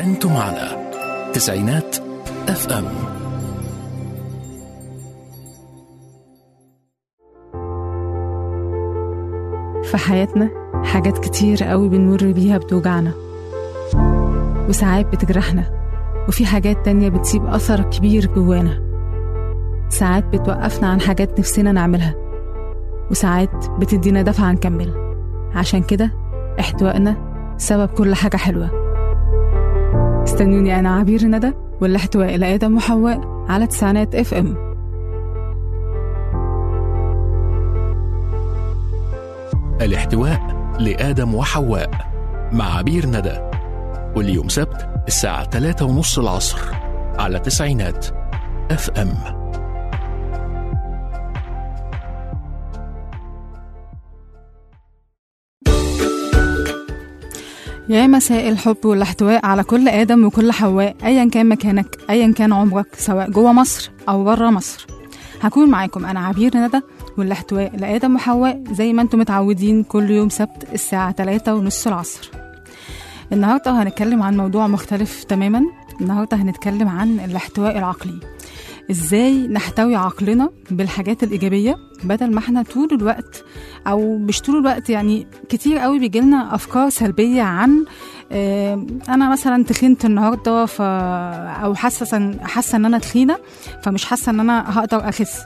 أنتم على تسعينات اف ام. في حياتنا حاجات كتير قوي بنمر بيها بتوجعنا وساعات بتجرحنا، وفي حاجات تانية بتسيب أثر كبير جوانا. ساعات بتوقفنا عن حاجات نفسنا نعملها، وساعات بتدينا دفعة نكمل. عشان كده احتوائنا سبب كل حاجة حلوة. استنوني أنا عبير ندى والاحتواء لآدم وحواء على تسعينات اف ام. الاحتواء لآدم وحواء مع عبير ندى، واليوم سبت الساعة 3:30 العصر على تسعينات اف ام. يا مساء الحب والاحتواء على كل آدم وكل حواء، أيا كان مكانك، أيا كان عمرك، سواء جوه مصر أو بره مصر. هكون معاكم أنا عبير ندى والاحتواء لآدم وحواء زي ما انتم متعودين كل يوم سبت الساعة 3:30 العصر. النهاردة هنتكلم عن موضوع مختلف تماما. النهاردة هنتكلم عن الاحتواء العقلي، ازاي نحتوي عقلنا بالحاجات الإيجابية بدل ما احنا طول الوقت، او مش طول الوقت، يعني كتير قوي بيجيلنا افكار سلبية عن انا مثلا تخنت النهاردة او حاسة ان انا تخينة، فمش حاسة ان انا هقدر اخس،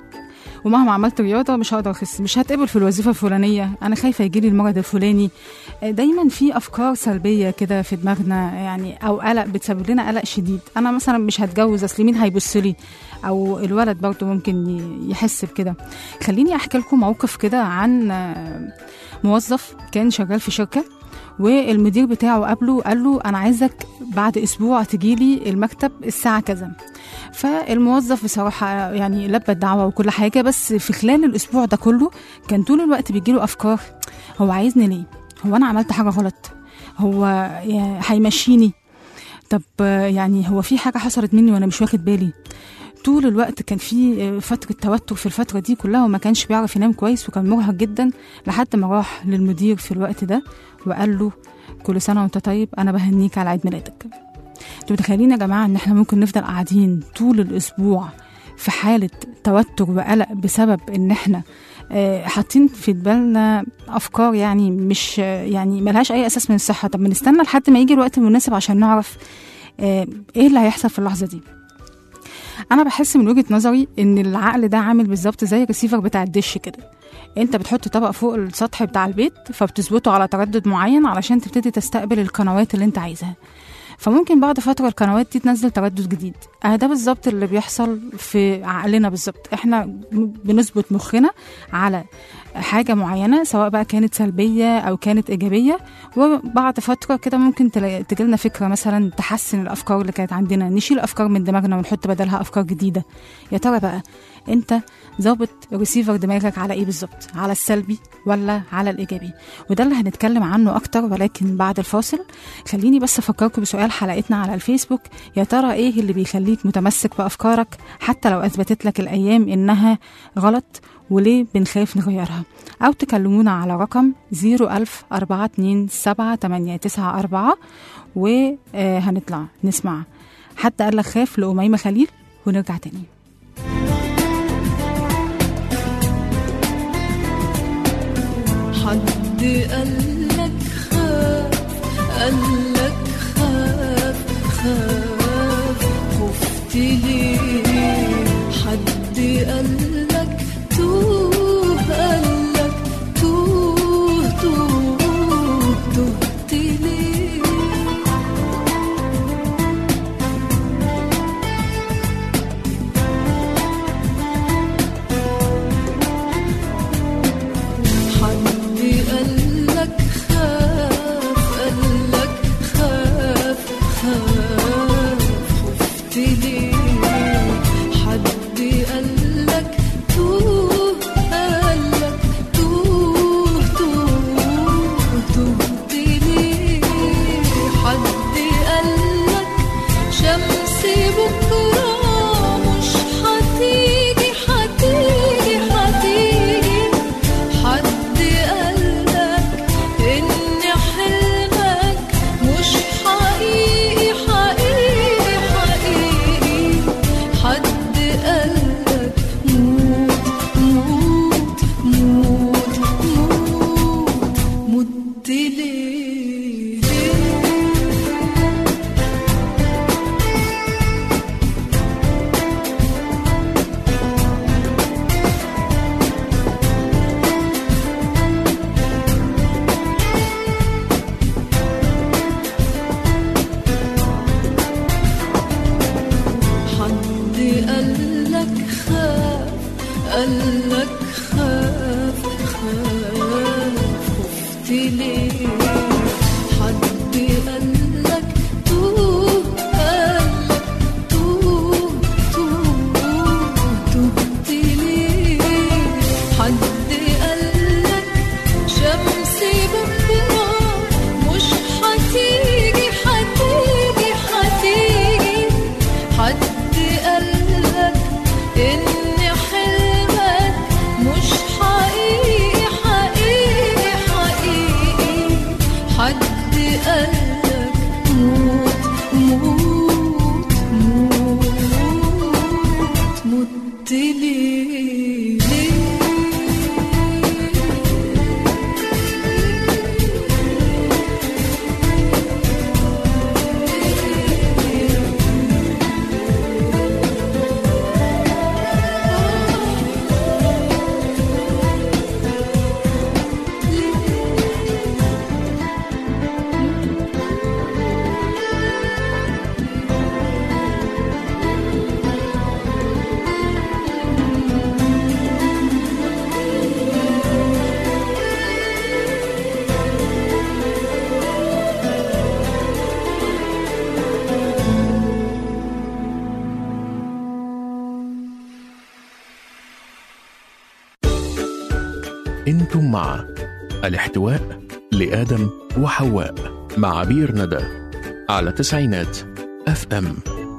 ومهما عملت رياضة مش هقدر أخس، مش هتقبل في الوظيفة الفلانية، أنا خايفة يجيلي المرض الفلاني. دايما في أفكار سلبية كده في دماغنا، يعني أو قلق بتسبب لنا قلق شديد. أنا مثلا مش هتجوز، أصل مين هيبصلي، أو الولد برضو ممكن يحس بكده. خليني أحكي لكم موقف كده عن موظف كان شغال في شركة، والمدير بتاعه قابله قال له أنا عايزك بعد أسبوع تجيلي المكتب الساعة كذا. فالموظف بصراحة يعني لبى الدعوة وكل حاجة، بس في خلال الأسبوع ده كله كان طول الوقت بيجيله أفكار: هو عايزني ليه؟ هو أنا عملت حاجة غلط؟ هو هيمشيني؟ طب يعني هو في حاجة حصلت مني وأنا مش واخد بالي؟ طول الوقت كان في فترة توتر في الفترة دي كلها، وما كانش بيعرف ينام كويس، وكان مرهق جدا، لحد ما راح للمدير في الوقت ده وقال له كل سنة وانت طيب، أنا بهنيك على عيد ميلادك. انتوا متخيلين يا جماعة ان احنا ممكن نفضل قاعدين طول الاسبوع في حالة توتر وقلق بسبب ان احنا حاطين في بالنا افكار يعني مش يعني ملهاش اي اساس من الصحة؟ طب بنستنى لحد ما يجي الوقت المناسب عشان نعرف ايه اللي هيحصل في اللحظة دي. انا بحس من وجهة نظري ان العقل ده عامل بالظبط زي الريسيفر بتاع الدش كده. انت بتحط طبق فوق السطح بتاع البيت، فبتظبطه على تردد معين علشان تبتدي تستقبل القنوات اللي انت عايزها. فممكن بعد فترة القنوات دي تنزل تردد جديد. ده بالظبط اللي بيحصل في عقلنا بالظبط. احنا بنظبط مخنا على حاجة معينة، سواء بقى كانت سلبية أو كانت إيجابية، وبعد فترة كده ممكن تجيلنا فكرة مثلا تحسن الأفكار اللي كانت عندنا، نشيل أفكار من دماغنا ونحط بدلها أفكار جديدة. يا ترى بقى أنت ظابط ريسيفر دماغك على إيه بالظبط؟ على السلبي ولا على الإيجابي؟ وده اللي هنتكلم عنه أكتر، ولكن بعد الفاصل. خليني بس أفكركم بسؤال حلقتنا على الفيسبوك: يا ترى إيه اللي بيخليك متمسك بأفكارك حتى لو أثبتت لك الأيام إنها غلط، وليه بنخاف نغيرها؟ أو تكلمونا على رقم 010427894، وهنطلع نسمع حد قال لك خاف لأميمة خليل ونرجع تاني. حد قال لك خاف، قال لك خاف، خفت ليه؟ حد قال لك توه، قال لك توه، تهت ليه؟ حد قال لك خاف، قال لك خاف، خفت ليه؟ انتم مع الاحتواء لآدم وحواء مع عبير ندى على تسعينات FM.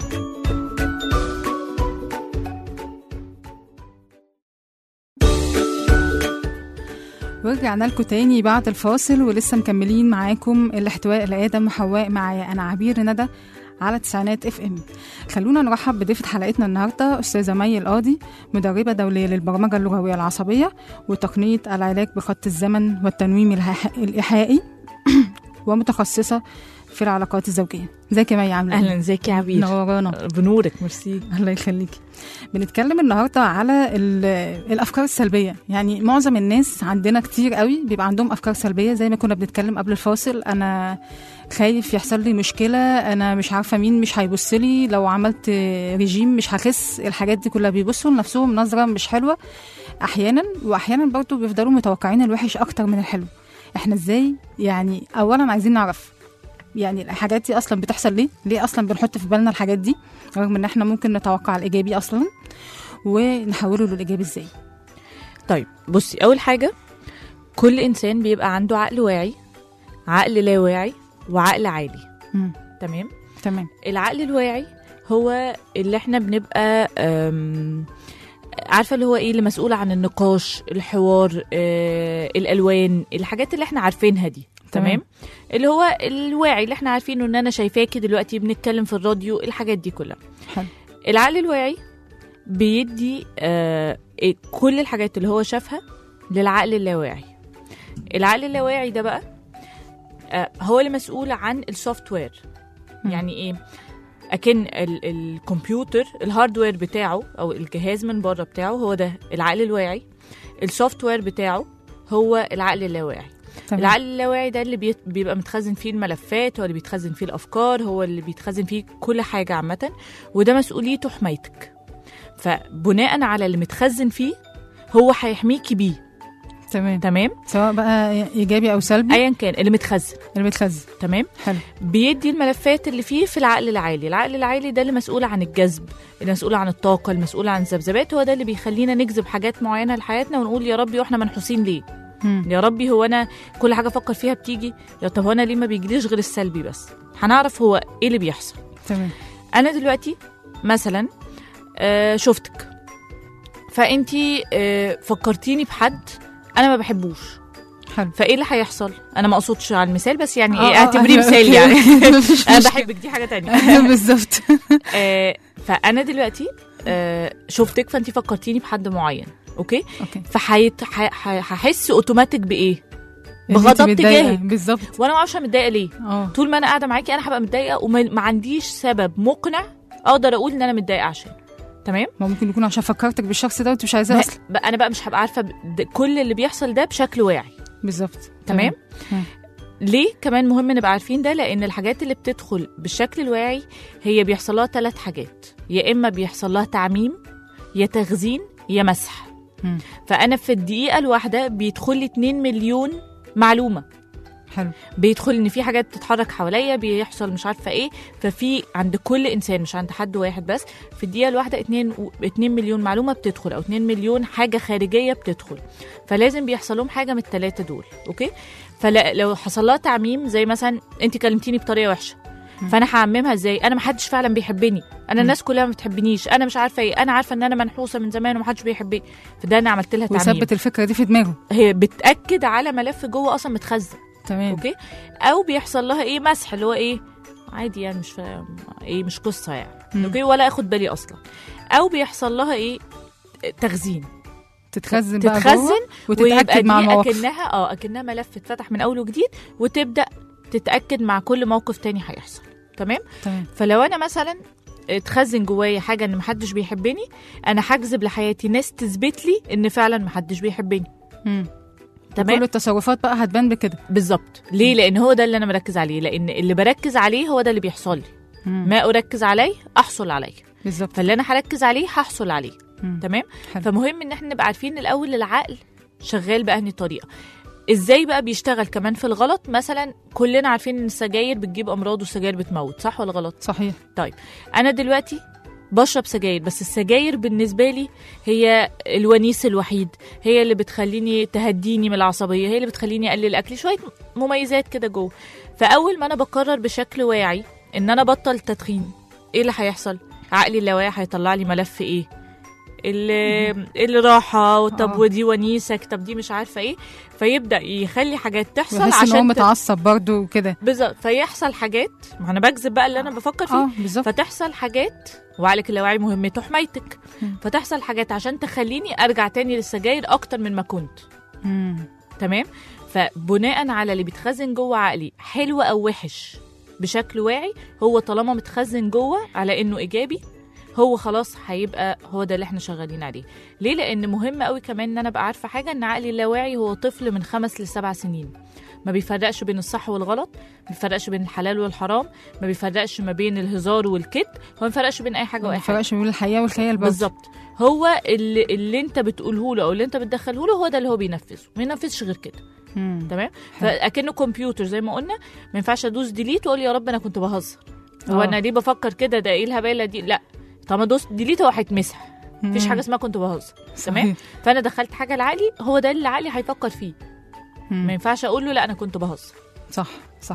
ورجعنا لكم تاني بعد الفاصل ولسه مكملين معاكم الاحتواء لآدم وحواء معايا أنا عبير ندى على تسعينات FM. خلونا نرحب بضيفة حلقتنا النهاردة أستاذة مي القاضي، مدربة دولية للبرمجة اللغوية العصبية وتقنية العلاج بخط الزمن والتنويم الإيحائي ومتخصصة في العلاقات الزوجية. ازيك يا مي، عاملة ايه؟ اهلا، ازيك يا عبير؟ نورانا. بنورك، ميرسي. الله يخليكي. بنتكلم النهارده على الافكار السلبيه. يعني معظم الناس عندنا كتير قوي بيبقى عندهم افكار سلبيه، زي ما كنا بنتكلم قبل الفاصل. انا خايف يحصل لي مشكله، انا مش عارفه مين مش هيبص لي، لو عملت ريجيم مش هخس. الحاجات دي كلها بيبصوا لنفسهم نظره مش حلوه احيانا، واحيانا برضو بيفضلوا متوقعين الوحش اكتر من الحلو. احنا ازاي يعني؟ اولا عايزين نعرف يعني الحاجات دي اصلا بتحصل ليه اصلا بنحط في بالنا الحاجات دي، رغم ان احنا ممكن نتوقع الايجابي اصلا، ونحوله للايجابي ازاي؟ طيب بصي، اول حاجه كل انسان بيبقى عنده عقل واعي، عقل لا واعي، وعقل عالي. تمام. العقل الواعي هو اللي احنا بنبقى عارفه اللي هو ايه، اللي مسؤول عن النقاش، الحوار، الالوان، الحاجات اللي احنا عارفينها دي. تمام. اللي هو الواعي اللي احنا عارفينه، ان انا شايفاكي دلوقتي بنتكلم في الراديو، الحاجات دي كلها. حلو. العقل الواعي بيدي كل الحاجات اللي هو شافها للعقل اللاواعي. العقل اللاواعي ده بقى هو اللي مسؤول عن السوفت وير. يعني ايه؟ اكن الكمبيوتر الهاردوير بتاعه او الجهاز من بره بتاعه هو ده العقل الواعي، السوفت وير بتاعه هو العقل اللاواعي. العقل اللاواعي ده اللي بيبقى متخزن فيه الملفات، هو اللي بيتخزن فيه الافكار، هو اللي بيتخزن فيه كل حاجه عامه، وده مسؤوليته حمايتك. فبناء على اللي متخزن فيه هو هيحميكي بيه. تمام، سواء بقى ايجابي او سلبي، ايا كان اللي متخزن. تمام. حلو. بيدي الملفات اللي فيه في العقل العالي. العقل العالي ده اللي مسؤول عن الجذب، اللي مسؤول عن الطاقه، المسؤول عن الذبذبات، هو ده اللي بيخلينا نجذب حاجات معينه لحياتنا ونقول يا ربي واحنا منحوسين ليه؟ يا ربي هو انا كل حاجه افكر فيها بتيجي؟ يا طب هو انا ليه ما بيجيليش غير السلبي بس؟ هنعرف هو ايه اللي بيحصل. تمام. انا دلوقتي مثلا شفتك، فانتي فكرتيني بحد انا ما بحبوش. حلو. فايه اللي هيحصل؟ انا ما اقصدش على المثال، بس يعني ايه، اعتبريه مثال يعني. انا بحبك دي حاجه تانية. بالظبط. فانا دلوقتي شفتك، فانتي فكرتيني بحد معين. اوكي. فهحس اوتوماتيك بايه؟ بغضب تجاهك. بالظبط. وانا ما اعرفش متضايقه ليه. طول ما انا قاعده معاكي انا هبقى متضايقه، وما عنديش سبب مقنع اقدر اقول ان انا متضايقه عشان. تمام. ممكن يكون عشان فكرتك بالشخص ده وانت مش عايزاه اصلا. انا بقى مش هبقى عارفه كل اللي بيحصل ده بشكل واعي. بالظبط. تمام. ليه كمان مهم نبقى عارفين ده؟ لان الحاجات اللي بتدخل بالشكل الواعي هي بيحصل لها 3 حاجات، يا اما بيحصل لها تعميم، يا تخزين، يا مسح. فانا في الدقيقه الواحده بيدخل لي 2 مليون معلومه. حلو. بيدخل ان في حاجات بتتحرك حواليا، بيحصل مش عارفه ايه. ففي عند كل انسان، مش عند حد واحد بس، في الدقيقه الواحده 2 مليون معلومه بتدخل، او 2 مليون حاجه خارجيه بتدخل. فلازم بيحصل لهم حاجه من ال3 دول. اوكي. فلو حصل لها تعميم، زي مثلا انت كلمتيني بطريقه وحشه، فانا هعممها ازاي؟ انا ما حدش فعلا بيحبني، انا الناس كلها ما بتحبنيش، انا مش عارفه ايه، انا عارفه ان انا منحوسه من زمان وما حدش بيحبني. فده انا عملت لها تعميم، وثبت الفكره دي في دماغه. هي بتاكد على ملف جوه اصلا متخزن. تمام. اوكي. او بيحصل لها ايه؟ مسح، اللي هو ايه، عادي يعني، مش ايه، مش قصه يعني. اوكي. ولا اخد بالي اصلا. او بيحصل لها ايه؟ تخزين. تتخزن وتتاكد مع المواقف. اكنها ملف اتفتح من اول وجديد، وتبدا تتاكد مع كل موقف تاني هيحصل. تمام. فلو انا مثلا اتخزن جوايا حاجه ان محدش بيحبني، انا هجذب لحياتي ناس تثبت لي ان فعلا محدش بيحبني. تمام. كل التصرفات بقى هتبان بكده. بالظبط. ليه؟ لان هو ده اللي انا مركز عليه، لان اللي بركز عليه هو ده اللي بيحصل لي. ما اركز عليه احصل عليه. بالظبط. فاللي انا هركز عليه هحصل عليه. تمام. فمهم ان احنا نبقى عارفين الاول العقل شغال بأنهي طريقه، ازاي بقى بيشتغل كمان في الغلط. مثلا كلنا عارفين ان السجاير بتجيب امراض، والسجاير بتموت، صح ولا غلط؟ صحيح. طيب انا دلوقتي بشرب سجاير، بس السجاير بالنسبة لي هي الونيس الوحيد، هي اللي بتخليني تهديني من العصبية، هي اللي بتخليني أقلل أكلي، شوية مميزات كده جوه. فأول ما أنا بقرر بشكل واعي إن أنا بطل تدخين، إيه اللي هيحصل؟ عقلي اللاواعي هيطلع لي ملف إيه؟ اللي راحة، طب ودي ونيسك، طب دي مش عارفة إيه، فيبدأ يخلي حاجات تحصل بحس عشان إن هو متعصب برضه كده. بالظبط، فيحصل حاجات، ما أنا بكذب بقى اللي أنا بفكر فيه. بالظبط. فتحصل حاجات، وعقلك اللاواعي مهمته حمايتك، فتحصل حاجات عشان تخليني ارجع تاني للسجاير اكتر من ما كنت. تمام. فبناء على اللي بيتخزن جوه عقلي حلو او وحش بشكل واعي، هو طالما متخزن جوه على انه ايجابي، هو خلاص هيبقى هو ده اللي احنا شغالين عليه. ليه؟ لان مهم قوي كمان ان انا ابقى عارفه حاجه، ان عقلي اللاواعي هو طفل من 5 ل7 سنين، ما بيفرقش بين الصح والغلط، ما بيفرقش بين الحلال والحرام، ما بيفرقش ما بين الهزار والكذب، هو ما بيفرقش بين اي حاجه واي حاجه، ما بيفرقش بين الحقيقه والخيال برضه. بالظبط. هو اللي انت بتقوله له او اللي انت بتدخله له هو ده اللي هو بينفذه، ما ينفذش غير كده. تمام. فاكنه كمبيوتر زي ما قلنا، ما ينفعش ادوس ديليت واقول يا رب انا كنت بهزر، هو انا ليه بفكر كده، ده ايه الهباله دي؟ لا، طالما دوست ديليت هو هيتمسح، مفيش حاجه اسمها كنت بهزر. تمام. فانا دخلت حاجه لعقلي، هو ده اللي عقلي هيفكر فيه. ما ينفعش اقول له لا انا كنت بهزر. صح.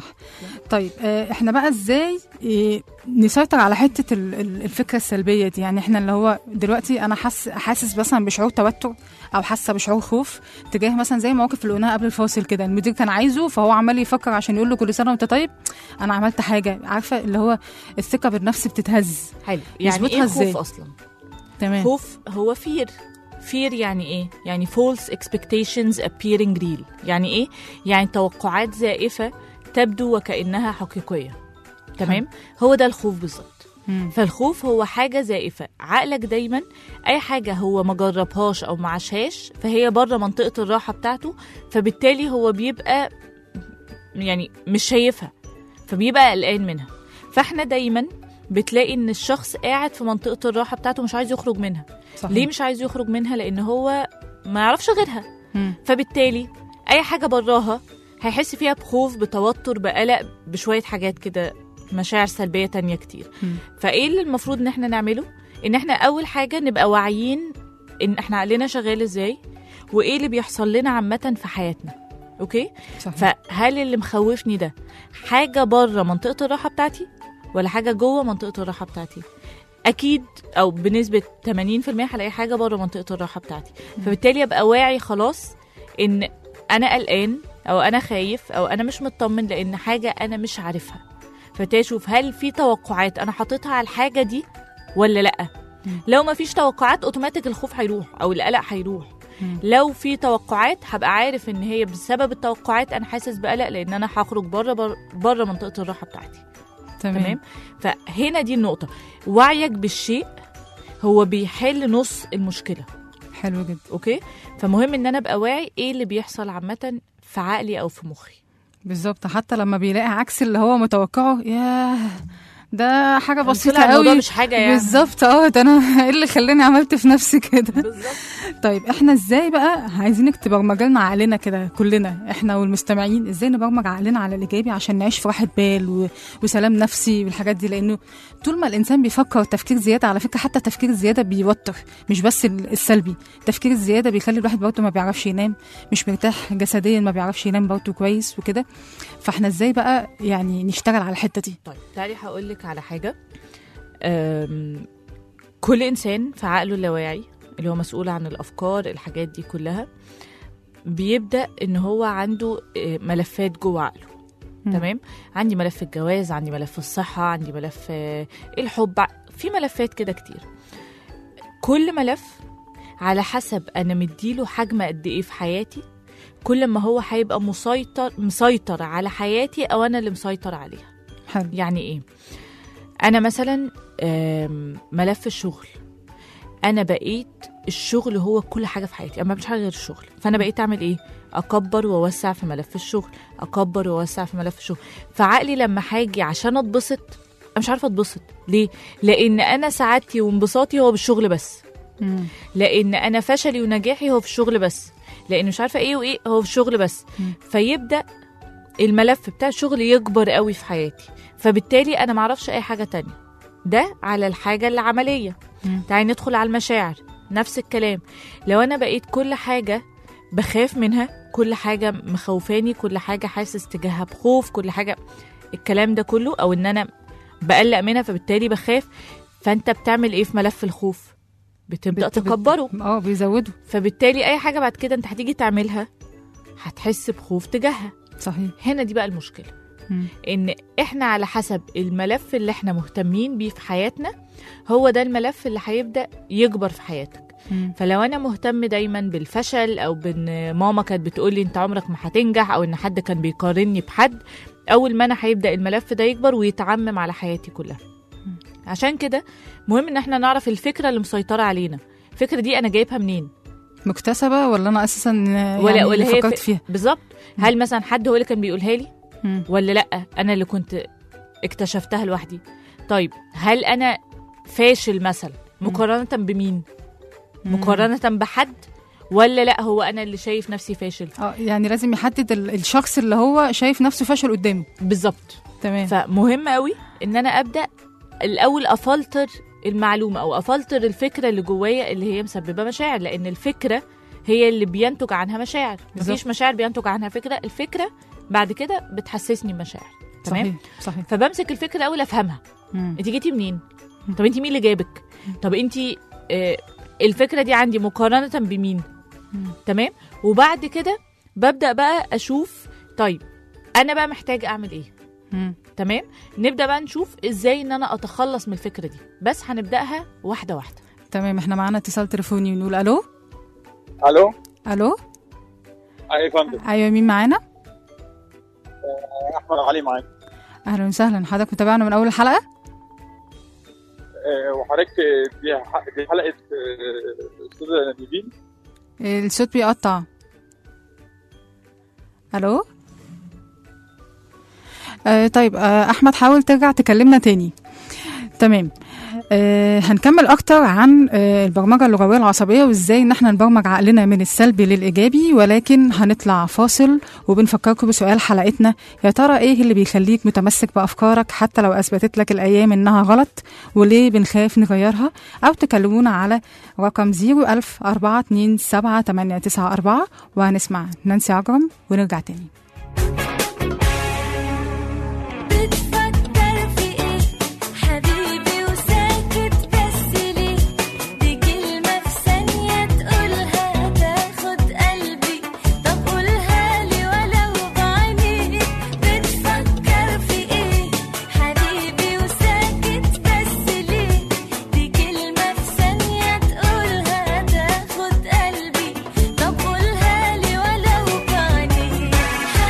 طيب احنا بقى ازاي نسيطر على حته الفكره السلبيه دي؟ يعني احنا اللي هو دلوقتي انا حاسس مثلا بشعور توتر او حاسه بشعور خوف تجاه مثلا زي المواقف اللي قلناها قبل الفاصل كده، المدير كان عايزه فهو عمال يفكر عشان يقول له كل سنه وانت طيب، انا عملت حاجه، عارفه اللي هو الثقه بالنفس بتتهز. حلو. يعني ايه خوف اصلا؟ تمام. خوف هو fear يعني ايه؟ يعني false expectations appearing real. يعني ايه؟ يعني توقعات زائفة تبدو وكأنها حقيقية. تمام؟ هو ده الخوف بالظبط. فالخوف هو حاجة زائفة، عقلك دايما اي حاجة هو ما جربهاش او ما عاشهاش فهي بره منطقة الراحة بتاعته، فبالتالي هو بيبقى يعني مش شايفها، فبيبقى قلقان منها. فاحنا دايما بتلاقي ان الشخص قاعد في منطقة الراحة بتاعته مش عايز يخرج منها. صحيح. ليه مش عايز يخرج منها؟ لان هو ما يعرفش غيرها. فبالتالي اي حاجة براها هيحس فيها بخوف، بتوتر، بقلق، بشوية حاجات كده، مشاعر سلبية تانية كتير. فايه اللي المفروض ان احنا نعمله؟ ان احنا اول حاجة نبقى واعيين ان احنا عقلنا شغال ازاي، وايه اللي بيحصل لنا عامة في حياتنا. اوكي. صحيح. فهل اللي مخوفني ده حاجة بره منطقة الراحة بتاعتي ولا حاجة جوه منطقة الراحة بتاعتي؟ أكيد أو بنسبة 80% هلاقي حاجة بره منطقة الراحة بتاعتي. فبالتالي أبقى واعي خلاص إن أنا قلقان أو أنا خايف أو أنا مش مطمن لأن حاجة أنا مش عارفها. فبالتالي أشوف هل في توقعات أنا حطيتها على الحاجة دي ولا لأ. لو ما فيش توقعات أوتوماتيك الخوف هيروح أو القلق هيروح. لو في توقعات هبقى عارف إن هي بسبب التوقعات أنا حاسس بقلق لأن أنا هخرج بره منطقة الراحة بتاعتي. تمام. فهنا دي النقطة، وعيك بالشيء هو بيحل نص المشكلة. حلو جدا. اوكي. فمهم ان انا ابقى واعي ايه اللي بيحصل عامة في عقلي او في مخي. بالظبط. حتى لما بيلاقي عكس اللي هو متوقعه، ياه ده حاجة بسيطة قوي. الموضوع مش حاجة يعني. بالظبط. ده انا ايه اللي خلاني عملت في نفسي كده. بالظبط. طيب احنا ازاي بقى عايزينك تبرمج لنا عقلنا كده كلنا احنا والمستمعين، ازاي نبرمج عقلنا على الايجابي عشان نعيش في راحة بال وسلام نفسي والحاجات دي؟ لانه طول ما الانسان بيفكر تفكير زيادة، على فكرة حتى التفكير الزيادة بيوتر، مش بس السلبي، التفكير الزيادة بيخلي الواحد برضه ما بيعرفش ينام، مش مرتاح جسديا، ما بيعرفش ينام برضه كويس وكده. فاحنا ازاي بقى يعني نشتغل على الحتة دي؟ طيب تعالي هقول لك على حاجة. كل إنسان في عقله اللاواعي اللي هو مسؤول عن الأفكار، الحاجات دي كلها، بيبدأ إن هو عنده ملفات جوه عقله. تمام. عندي ملف الجواز، عندي ملف الصحة، عندي ملف الحب، في ملفات كده كتير. كل ملف على حسب أنا مديله حجم قد إيه في حياتي، كل ما هو هيبقى مسيطر على حياتي أو أنا اللي مسيطر عليها. حلو. يعني إيه؟ أنا مثلا ملف الشغل، أنا بقيت الشغل هو كل حاجة في حياتي، أما مش حاجة غير الشغل. فأنا بقيت أعمل إيه؟ أكبر ووسع في ملف الشغل، أكبر ووسع في ملف الشغل. فعقلي لما حاجي عشان أتبسط أنا مش عارفة أتبسط. ليه؟ لأن أنا سعادتي وانبساطي هو بالشغل بس. لأن أنا فشلي ونجاحي هو في الشغل بس. لأن مش عارفة إيه وإيه هو في الشغل بس. فيبدأ الملف بتاع الشغل يكبر قوي في حياتي، فبالتالي أنا معرفش أي حاجة تانية. ده على الحاجة اللي عملية. تعالي ندخل على المشاعر، نفس الكلام. لو أنا بقيت كل حاجة بخاف منها، كل حاجة مخوفاني، كل حاجة حاسس تجاهها بخوف، كل حاجة الكلام ده كله، أو إن أنا بقلق منها فبالتالي بخاف، فأنت بتعمل إيه في ملف الخوف؟ بتبدأ تكبره. بيزوده. فبالتالي أي حاجة بعد كده أنت هتيجي تعملها هتحس بخوف تجاهها. صحيح. هنا دي بقى المشكلة، إن إحنا على حسب الملف اللي إحنا مهتمين بيه في حياتنا هو ده الملف اللي هيبدأ يكبر في حياتك. فلو أنا مهتم دايما بالفشل، أو بأن ماما كانت بتقولي أنت عمرك ما هتنجح، أو أن حد كان بيقارني بحد، أول ما أنا هيبدأ الملف ده يكبر ويتعمم على حياتي كلها. عشان كده مهم إن إحنا نعرف الفكرة اللي مسيطرة علينا. الفكرة دي أنا جايبها منين؟ مكتسبة ولا أنا أساسا ولا هي فكرت فيها؟ بالظبط. هل مثلا حد هو اللي كان بيقولها لي، ولا لأ أنا اللي كنت اكتشفتها لوحدي؟ طيب هل أنا فاشل مثلا مقارنة بمين؟ مقارنة بحد، ولا لأ هو أنا اللي شايف نفسي فاشل؟ يعني لازم يحدد الشخص اللي هو شايف نفسه فاشل قدامه. بالظبط. تمام. فمهم قوي إن أنا أبدأ الأول أفلتر المعلومة، أو أفلتر الفكرة اللي جوايا اللي هي مسببة مشاعر، لأن الفكرة هي اللي بينتج عنها مشاعر. مفيش مشاعر بينتج عنها فكرة. الفكرة بعد كده بتحسسني بمشاعر. تمام. صحيح. فبمسك الفكرة الأول أفهمها. انت جيتي منين؟ طب انت مين اللي جابك؟ طب انت الفكرة دي عندي مقارنة بمين؟ تمام. وبعد كده ببدأ بقى أشوف طيب أنا بقى محتاج أعمل إيه؟ تمام. نبدأ بقى نشوف إزاي إن أنا أتخلص من الفكرة دي، بس هنبدأها واحدة واحدة. تمام. احنا معانا اتصال تليفوني ونقول ألو. الو. ألو. ايوه يا فندم. أيوة، مين معانا؟ احمد علي معاك. أهلا وسهلا، حضرتك متابعنا من أول الحلقة؟ وحضرتك دي حلقة أستاذة نيفين. الصوت بيقطع. ألو. طيب أحمد، حاول ترجع تكلمنا تاني. تمام. هنكمل أكتر عن البرمجة اللغوية العصبية، وإزاي إن احنا نبرمج عقلنا من السلبي للإيجابي. ولكن هنطلع فاصل وبنفكركم بسؤال حلقتنا: يا ترى إيه اللي بيخليك متمسك بأفكارك حتى لو أثبتت لك الأيام إنها غلط؟ وليه بنخاف نغيرها؟ أو تكلمونا على رقم 010427894، وهنسمع نانسي عجرم ونرجع تاني. طب قولها لي ولو بعينيك.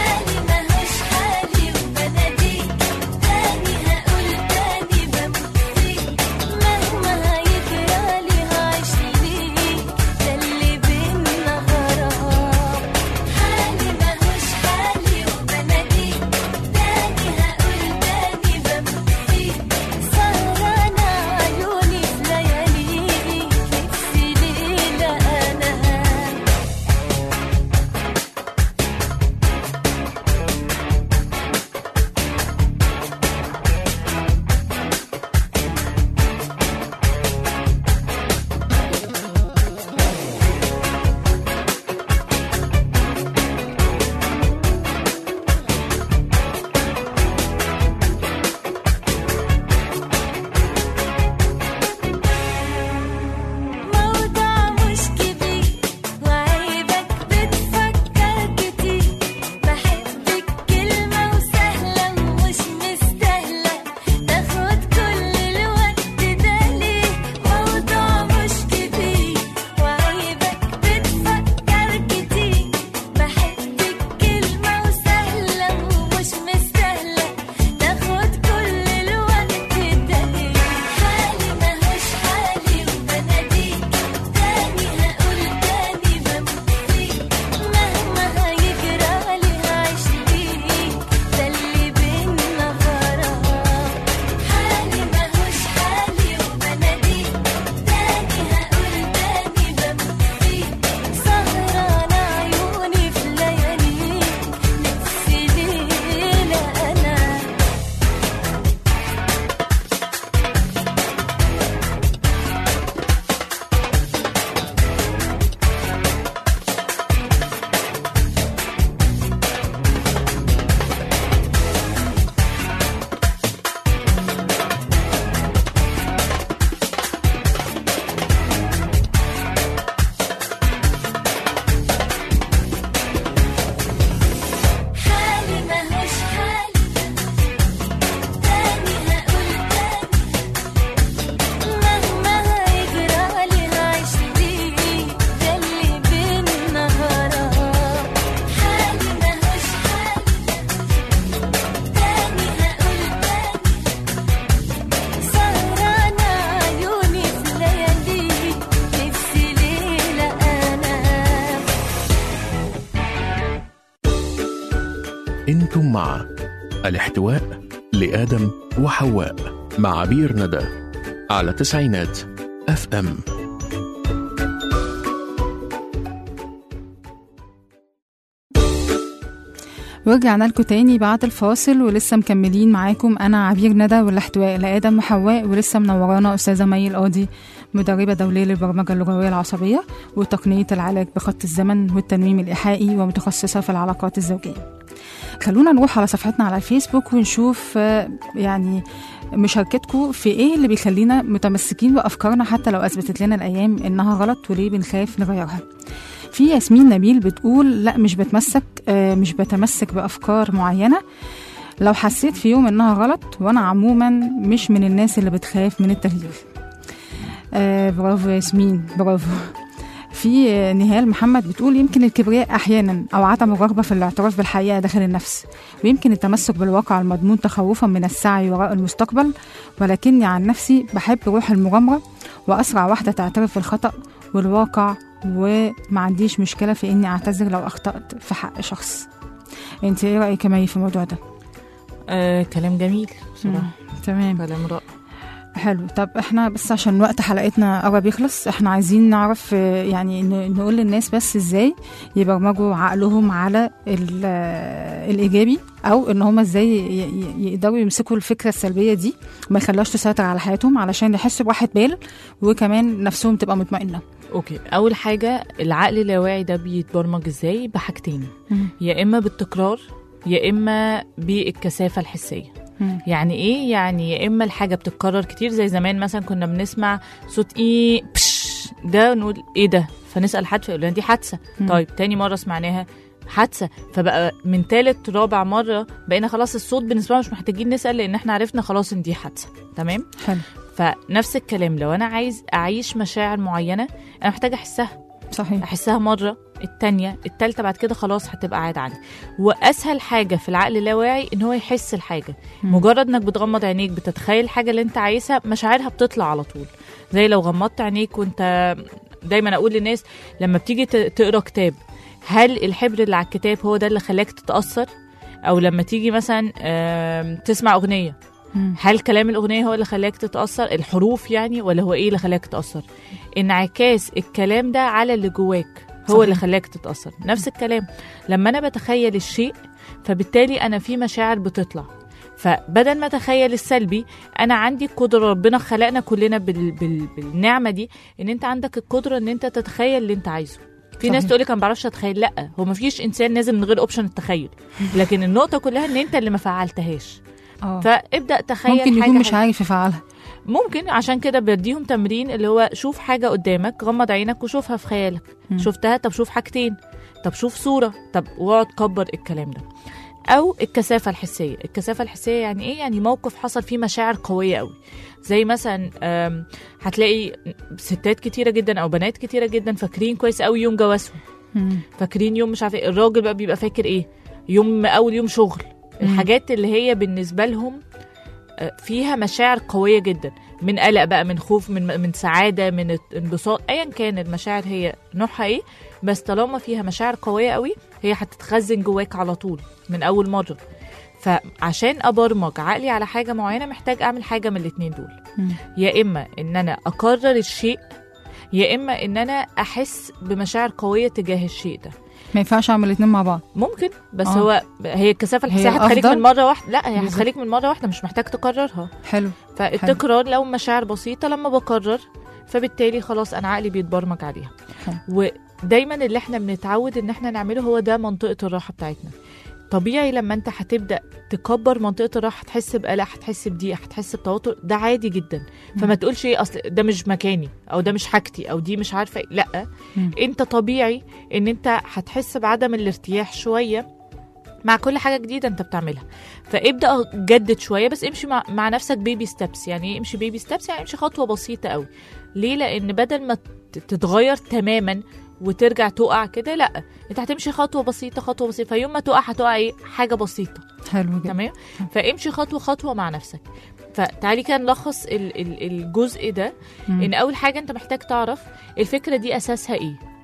اليوم مع الاحتواء لآدم وحواء مع عبير ندى على تسعينات FM. ورجعنا لكم تاني بعد الفاصل ولسه مكملين معاكم أنا عبير ندى والاحتواء لآدم وحواء، ولسه منورانا أستاذة مي القاضي، مدربة دولية للبرمجة اللغوية العصبية وتقنية العلاج بخط الزمن والتنويم الإيحائي ومتخصصة في العلاقات الزوجية. خلونا نروح على صفحتنا على الفيسبوك ونشوف يعني مشاركتكم في ايه اللي بيخلينا متمسكين بأفكارنا حتى لو أثبتت لنا الأيام إنها غلط وليه بنخاف نغيرها. في ياسمين نبيل بتقول لا مش بتمسك بأفكار معينة لو حسيت في يوم إنها غلط، وأنا عموما مش من الناس اللي بتخاف من التغيير. برافو ياسمين، برافو. في نهال محمد بتقول يمكن الكبرياء أحيانا أو عدم الرغبة في الاعتراف بالحقيقة داخل النفس، ويمكن التمسك بالواقع المضمون تخوفا من السعي وراء المستقبل، ولكني عن نفسي بحب روح المغامرة وأسرع واحدة تعترف بالخطأ والواقع، وما عنديش مشكلة في إني أعتذر لو أخطأت في حق شخص. أنت إيه رأيك كمان في الموضوع ده؟ كلام جميل بصراحة. تمام، كلام رائع. حلو. طب احنا بس عشان وقت حلقتنا قرب يخلص، احنا عايزين نعرف يعني نقول للناس بس ازاي يبرمجوا عقلهم على الايجابي، او ان هم ازاي يقدروا يمسكوا الفكره السلبيه دي وما يخلوهاش تسيطر على حياتهم علشان يحسوا براحه بال وكمان نفسهم تبقى مطمئنه. اوكي، اول حاجه العقل اللاواعي ده بيتبرمج ازاي؟ بحاجتين، يا اما بالتكرار يا اما بالكثافه الحسيه. يعني ايه؟ يعني يا اما الحاجه بتتكرر كتير، زي زمان مثلا كنا بنسمع صوت ايه بش ده نقول ايه ده، فنسال حد فيقول لنا دي حادثه. طيب تاني مره سمعناها حادثه، فبقى من ثالث رابع مره بقينا خلاص الصوت بالنسبه لنا مش محتاجين نسال لان احنا عرفنا خلاص ان دي حادثه. تمام، حلو. فنفس الكلام لو انا عايز اعيش مشاعر معينه انا محتاجه احسها. صحيح، احسها مره، التانية، التالتة، بعد كده خلاص هتبقى عادة عندي. واسهل حاجة في العقل اللاواعي ان هو يحس الحاجة. مجرد انك بتغمض عينيك بتتخيل الحاجة اللي انت عايزها، مشاعرها بتطلع على طول. زي لو غمضت عينيك وانت دايما اقول للناس لما بتيجي تقرا كتاب، هل الحبر اللي على الكتاب هو ده اللي خلاك تتأثر؟ او لما تيجي مثلا تسمع اغنية، هل كلام الأغنية هو اللي خلاك تتأثر؟ الحروف يعني، ولا هو ايه اللي خلاك تتأثر؟ انعكاس الكلام ده على اللي جواك هو صحيح. اللي خلاك تتأثر. نفس الكلام لما أنا بتخيل الشيء فبالتالي أنا في مشاعر بتطلع، فبدل ما أتخيل السلبي أنا عندي قدرة، ربنا خلقنا كلنا بالنعمة دي إن أنت عندك القدرة إن أنت تتخيل اللي أنت عايزه. في ناس تقولك أنا بعرفش أتخيل، لأ، هو مفيش إنسان نازل من غير أوبشن التخيل، لكن النقطة كلها إن أنت اللي ما فعلتهاش. فابدأ تخيل ممكن حاجة يكون مش عارف يفعلها، ممكن. عشان كده بديهم تمرين اللي هو شوف حاجة قدامك، غمض عينك وشوفها في خيالك. شفتها؟ طب شوف حاجتين، طب شوف صورة، طب واقعد كبر الكلام ده. أو الكثافة الحسية. الكثافة الحسية يعني إيه؟ يعني موقف حصل فيه مشاعر قوية قوي، زي مثلا هتلاقي ستات كتيرة جدا أو بنات كتيرة جدا فاكرين كويس قوي يوم جوازهم، فاكرين يوم مش عارف إيه. الراجل بقى بيبقى فاكر إيه؟ يوم أول يوم شغل، الحاجات اللي هي بالنسبة لهم فيها مشاعر قوية جدا، من قلق بقى، من خوف، من سعادة، من انبساط، ايا كان المشاعر هي نوعها ايه، بس طالما فيها مشاعر قوية قوي هي هتتخزن جواك على طول من اول مرة. فعشان ابرمج عقلي على حاجة معينة محتاج اعمل حاجة من الاتنين دول، يا اما ان انا اكرر الشيء، يا اما ان انا احس بمشاعر قوية تجاه الشيء ده. ما ينفعش اعمل الاثنين مع بعض. ممكن، بس هي الكثافه الحسيه هتخليك من مره واحده. لا، هي هتخليك من مره واحده، مش محتاج تكررها. حلو. فالتكرار لو مشاعر بسيطه لما بكرر فبالتالي خلاص انا عقلي بيتبرمج عليها. ودايما اللي احنا بنتعود ان احنا نعمله هو ده منطقه الراحه بتاعتنا. طبيعي لما انت هتبدا تكبر منطقه الراحه هتحس بقلق، هتحس بضيق، هتحس بتوتر، ده عادي جدا. فما تقولش ايه اصل ده مش مكاني او ده مش حاجتي او دي مش عارفه. لا، انت طبيعي ان انت هتحس بعدم الارتياح شويه مع كل حاجه جديده انت بتعملها. فابدا جدد شويه، بس امشي مع نفسك بيبي ستيبس. يعني ايه امشي بيبي ستيبس؟ يعني امشي خطوه بسيطه قوي. ليه؟ لان بدل ما تتغير تماما وترجع تقع كده، لا، انت هتمشي خطوه بسيطه خطوه بسيطه، فيوم ما تقع هتقع ايه؟ حاجه بسيطه. حلو جدا. تمام. فامشي خطوه خطوه مع نفسك. فتعالي كده نلخص الجزء ده. ان اول حاجه انت محتاج تعرف الفكره دي اساسها ايه،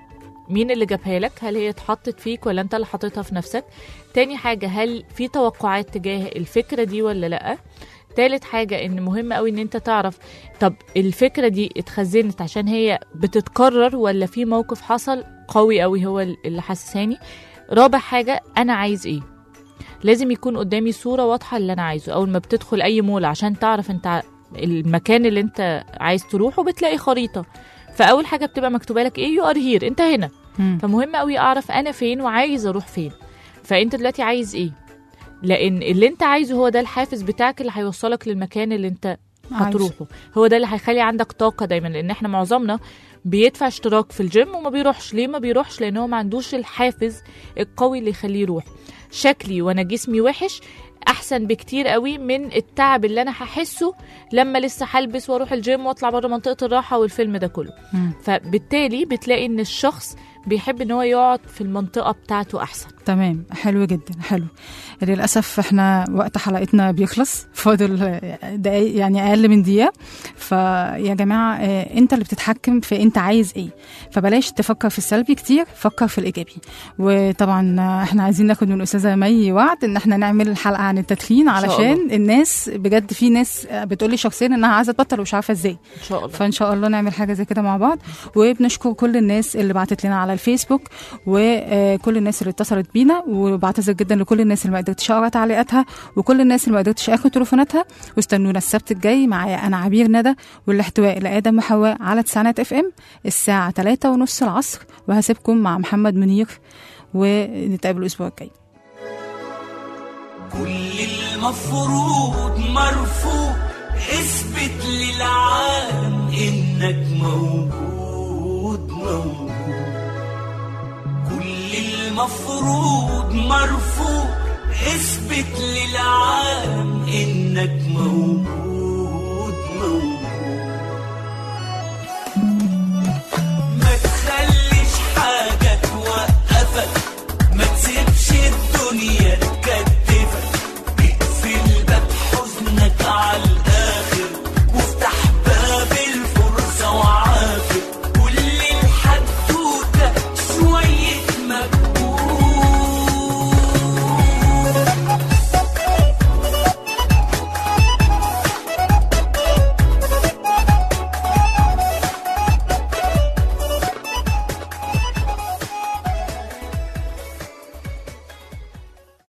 مين اللي جابها لك؟ هل هي اتحطت فيك ولا انت اللي حطيتها في نفسك؟ تاني حاجة هل في توقعات تجاه الفكرة دي ولا لأ؟ تالت حاجة ان مهم قوي ان انت تعرف طب الفكرة دي اتخزنت عشان هي بتتكرر ولا في موقف حصل قوي قوي هو اللي حسساني. رابع حاجة انا عايز ايه؟ لازم يكون قدامي صورة واضحة اللي انا عايزه. اول ما بتدخل اي مول عشان تعرف انت المكان اللي انت عايز تروحه بتلاقي خريطة، فاول حاجة بتبقى مكتوبة لك ايه؟ يو ار هير، انت هنا. فمهم قوي اعرف انا فين وعايز اروح فين. فانت دلوقتي عايز ايه؟ لان اللي انت عايزه هو ده الحافز بتاعك اللي هيوصلك للمكان اللي انت هتروحه، هو ده اللي هيخلي عندك طاقة دايما. لان احنا معظمنا بيدفع اشتراك في الجيم وما بيروحش. ليه ما بيروحش؟ لان هو ما عندوش الحافز القوي اللي يخليه يروح. شكلي وانا جسمي وحش احسن بكتير قوي من التعب اللي انا هحسه لما لسه هلبس واروح الجيم واطلع بره منطقة الراحة والفيلم ده كله. فبالتالي بتلاقي ان الشخص بيحب ان هو يقعد في المنطقة بتاعته احسن. تمام، حلو جدا، حلو. للأسف احنا وقت حلقتنا بيخلص، فاضل دقايق يعني أقل من دقيقة. فيا جماعة انت اللي بتتحكم في انت عايز ايه، فبلاش تفكر في السلبي كتير، فكر في الإيجابي. وطبعا احنا عايزين ناخد من الأستاذة مي وعد ان احنا نعمل الحلقة عن التدخين علشان الناس بجد، في ناس بتقولي شخصيا انها عايزة تبطل ومش عارفة ازاي. ان شاء الله. فان شاء الله نعمل حاجة زي كده مع بعض. وبنشكر كل الناس اللي بعتت لنا على الفيسبوك وكل الناس اللي اتصلت بينا، وبعتذر جدا لكل الناس اللي ما قدرتش اقرا تعليقاتها وكل الناس اللي ما قدرتش اخد تليفوناتها. واستنونا السبت الجاي معايا انا عبير ندى والاحتواء لآدم وحواء على تسعينات FM الساعة 3:30 العصر. وهسيبكم مع محمد منير ونتقابل الأسبوع الجاي. كل المفروض مرفوض، اثبت للعالم انك موجود موجود. كل المفروض مرفوض، اثبت للعالم انك موجود.